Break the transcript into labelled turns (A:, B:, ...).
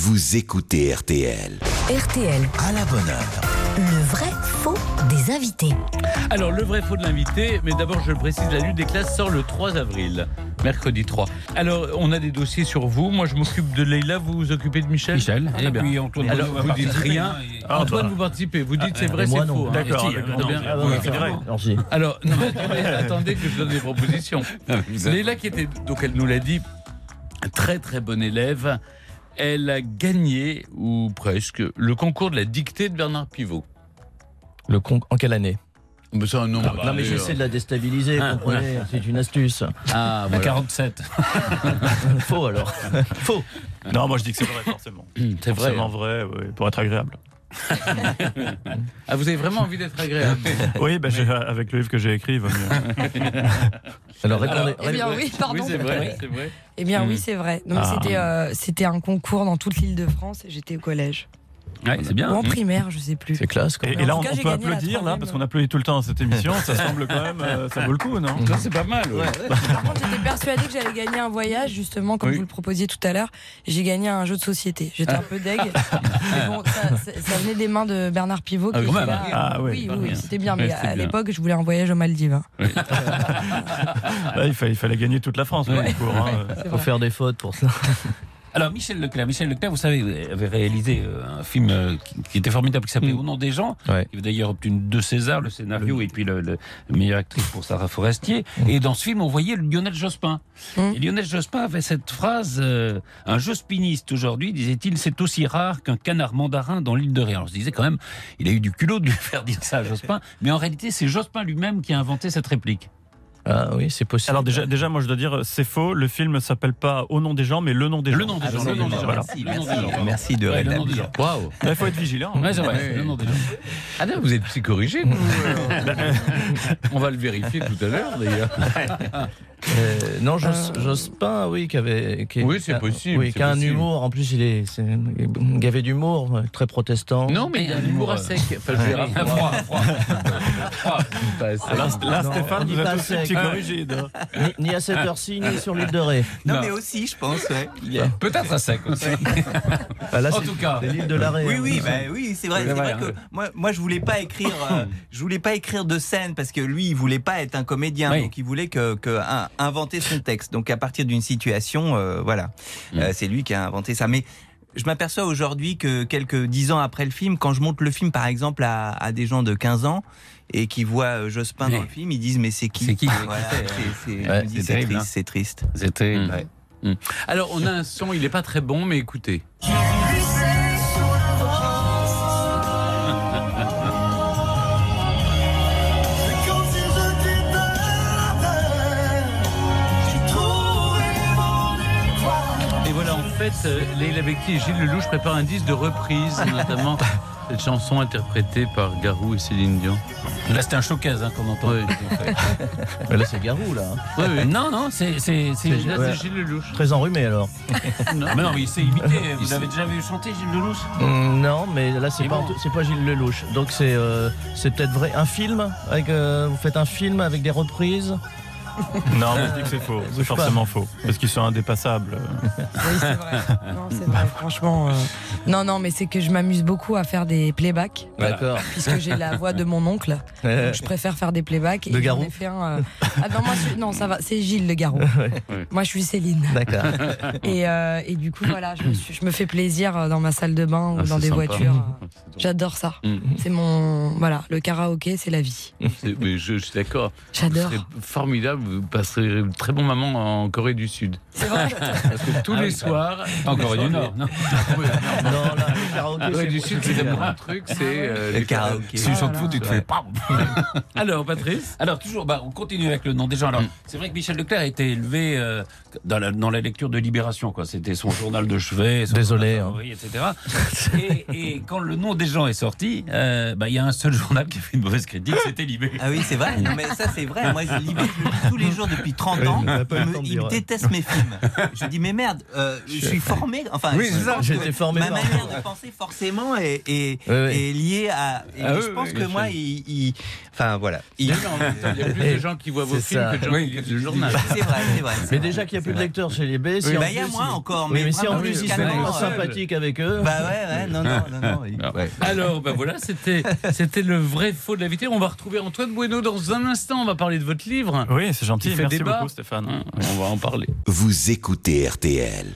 A: vous écoutez RTL.
B: RTL,
A: À la bonne heure.
B: le vrai faux des invités.
C: Alors, le vrai faux de l'invité, mais d'abord, je le précise, la lutte des classes sort le 3 avril, mercredi 3. Alors, on a des dossiers sur vous. Moi, je m'occupe de Leïla, vous vous occupez de Michel.
D: Et puis Antoine
C: Alors,
D: Bonneau va
C: vous dites
D: participer,
C: rien.
D: hein,
C: Antoine, vous participez. Vous dites c'est vrai,
E: moi,
C: c'est
E: non.
C: faux. hein.
D: D'accord,
C: Si,
D: d'accord.
C: très bien.
D: Ah,
C: Oui,
D: c'est vrai.
E: Merci.
C: Alors, non, mais attendez que je donne des propositions. Leïla, qui était, donc elle nous l'a dit, très très bonne élève, elle a gagné, ou presque, le concours de la dictée de Bernard Pivot.
E: En quelle année?
C: Mais c'est un nom.
E: Non, mais j'essaie de la déstabiliser, comprenez, c'est une astuce.
C: Ah,
D: à
C: voilà.
D: 47.
E: Faux alors. Faux.
F: Non, moi je dis que c'est vrai, forcément.
C: C'est vrai.
F: Forcément vrai, oui, pour être agréable.
C: Ah, vous avez vraiment envie d'être agréable.
F: Oui, avec le livre que j'ai écrit, il vaut mieux.
E: Alors répondez.
G: Eh bien oui, pardon.
C: Oui, c'est vrai, c'est vrai.
G: Eh bien oui, c'est vrai. Donc c'était un concours dans toute l'Île-de-France et j'étais au collège.
D: Ouais, c'est
G: Ou
D: bien.
G: en primaire, je sais plus.
E: C'est classe quand même.
F: Et là,
G: en
F: on
G: tout cas, j'ai
F: peut
G: gagné la
F: applaudir, là,
G: troisième.
F: parce qu'on applaudit tout le temps à cette émission. Ça semble quand même, ça vaut le coup, non?
C: Ça, c'est pas mal. Ouais.
G: Par contre, j'étais persuadée que j'allais gagner un voyage, justement, comme
C: Oui.
G: vous le proposiez tout à l'heure. J'ai gagné un jeu de société. J'étais un peu deg. Mais bon, ça venait des mains de Bernard Pivot.
C: Ah,
G: Qui
C: quand
G: était
C: même.
G: là.
F: Ah,
G: oui,
F: oui.
G: oui, c'était bien.
C: Ouais,
G: Mais
C: c'est
G: à
C: bien.
G: l'époque, je voulais un voyage aux Maldives. hein.
F: Là, il fallait gagner toute la France, le concours. Hein.
G: C'est
E: Faut
G: vrai.
E: faire des fautes pour ça.
D: Alors Michel Leclerc, vous savez, avait réalisé un film qui était formidable, qui s'appelait Au nom des gens.
E: Ouais.
D: Il avait d'ailleurs obtenu 2 Césars, le scénario et puis le meilleure actrice pour Sarah Forestier. Et dans ce film, on voyait le Lionel Jospin. Et Lionel Jospin avait cette phrase un jospiniste aujourd'hui, disait-il, c'est aussi rare qu'un canard mandarin dans l'île de Ré. Alors je disais quand même, il a eu du culot de lui faire dire ça à Jospin, mais en réalité, c'est Jospin lui-même qui a inventé cette réplique.
E: Ah oui, c'est possible.
F: Alors déjà, moi je dois dire, c'est faux. Le film ne s'appelle pas Au nom des gens, mais Le nom des gens.
D: Le nom des gens.
F: Le nom des gens. Voilà.
H: Merci de
D: Ouais, le nom des
H: rétablir.
D: gens.
C: Waouh.
F: Il faut être vigilant.
D: Ouais, c'est vrai, le nom des gens.
C: Ah non, vous êtes psychorigide. On va le vérifier tout à l'heure, d'ailleurs.
E: Non, Jospin, oui,
C: Oui, c'est possible,
E: Oui,
C: c'est
E: qui a un
C: possible.
E: humour. En plus, il est gavé d'humour, très protestant.
C: Non, mais il y a un humour à sec. Enfin, je dirais à froid.
F: Là,
E: Non, on
F: Stéphane,
E: dit
F: vous êtes
E: pas
F: aussi
E: sec.
F: psychorigide.
E: Ni à cette heure-ci, ni sur l'île de Ré.
H: Non,
C: Non.
H: mais aussi, je pense, ouais.
D: Peut-être à sec aussi.
E: Ah, là,
D: En
E: c'est-
D: tout cas.
E: c'est l'île de la Ré.
H: Oui,
E: hein.
H: oui, c'est vrai.
D: C'est
H: C'est
D: vrai,
H: vrai que moi, je voulais pas écrire de scène parce que lui, il voulait pas être un comédien,
D: Oui.
H: donc il voulait inventer son texte. Donc à partir d'une situation, c'est lui qui a inventé ça. Mais je m'aperçois aujourd'hui que quelques 10 ans après le film, quand je montre le film, par exemple, à des gens de 15 ans et qui voient Jospin dans le film, ils disent mais c'est qui?
D: C'est qui?
H: Voilà, je me
E: Ouais,
H: dis,
D: c'est
H: c'est
D: terrible,
H: triste,
D: hein.
H: c'est triste.
D: C'était.
H: Ouais.
C: Alors, on a un son, il n'est pas très bon, mais écoutez. Et voilà, en fait, Leïla Bekti et Gilles Lelouch préparent un disque de reprise, notamment cette chanson interprétée par Garou et Céline Dion.
D: Là, c'était un showcase qu'on entend.
C: Oui.
E: Mais là, c'est Garou, là. hein.
C: Oui, oui.
D: Non, c'est.
C: Là,
E: Ouais.
C: c'est Gilles Lelouch.
E: Très enrhumé, alors.
D: Ah, mais non, mais il s'est imité. Vous avez déjà vu chanter Gilles Lelouch?
E: Non, mais là, c'est
D: Et
E: pas,
D: bon.
E: c'est pas Gilles Lelouch. Donc, c'est peut-être vrai. Un film avec, vous faites un film avec des reprises.
F: Non, moi je dis que c'est faux. C'est
E: Bouge pas.
F: forcément faux. Parce qu'ils sont indépassables.
G: Oui, c'est vrai. Non, c'est vrai, franchement. Non, mais c'est que je m'amuse beaucoup à faire des playbacks.
E: D'accord.
G: Puisque j'ai la voix de mon oncle, donc je préfère faire des playbacks.
E: De
G: Et
E: Garou
G: j'en ai fait un. Ah non, non, ça va, c'est Gilles le Garou. Moi, je suis Céline.
E: D'accord.
G: Et du coup, voilà, je me fais plaisir dans ma salle de bain ou
C: Ah,
G: dans
C: c'est
G: des
C: sympa.
G: voitures. J'adore ça.
C: Mm.
G: C'est mon. Voilà, le karaoké, c'est la vie.
C: Mais je suis d'accord.
G: J'adore.
C: Vous serez formidable, vous passerez une très bon moment en Corée du Sud.
G: C'est vrai.
C: Parce que tous les soirs.
D: Pas en Corée du Nord, non?
E: Non, là, le karaoké,
C: Corée du Sud, c'est
E: génial.
C: un bon truc, c'est
H: Le karaoké.
D: Si tu chantes fou, tu te fais pas.
C: Alors, Patrice.
D: Alors toujours, on continue avec le nom des gens. Alors c'est vrai que Michel Leclerc a été élevé dans la lecture de Libération, quoi. C'était son journal de chevet, son
E: Désolé,
D: journal favori, etc. et quand le nom des gens est sorti, il y a un seul journal qui a fait une mauvaise critique, c'était Libé.
H: Ah oui, c'est vrai. Non, mais ça, c'est vrai. Moi, je lis tous les jours depuis 30 ans.
E: on n'a pas eu le temps de
H: Il
E: dire, ouais.
H: déteste mes films. Je dis, mais merde, je suis formé. Enfin,
D: Oui, c'est ça.
H: je pense
E: J'ai
H: que
E: été formé
H: ma
E: par-
H: manière de penser pensée forcément est
E: Oui.
H: liée à. Et
D: Ah
H: je
D: oui,
H: pense
D: oui,
H: que
D: bien
H: moi,
D: sûr.
H: enfin voilà.
C: Il y a plus de gens qui voient vos
E: C'est
C: films
E: ça.
C: que de gens qui lisent le journal.
H: C'est vrai.
E: Mais déjà qu'il n'y a plus de lecteurs chez les B, si en
H: Il y a
E: plus,
H: moins encore,
E: oui,
H: mais
E: mais si en
H: vraiment
E: plus ils se
H: jusqu'à
E: font
H: maintenant,
E: sympathiques avec eux.
H: Bah ouais, non. Ouais.
C: Alors, ben voilà, c'était le vrai faux de l'invité. On va retrouver Antoine Bueno dans un instant. On va parler de votre livre.
F: Oui, c'est gentil.
C: Qui fait
F: Merci
C: débat.
F: beaucoup, Stéphane.
C: On va en parler.
A: Vous écoutez RTL.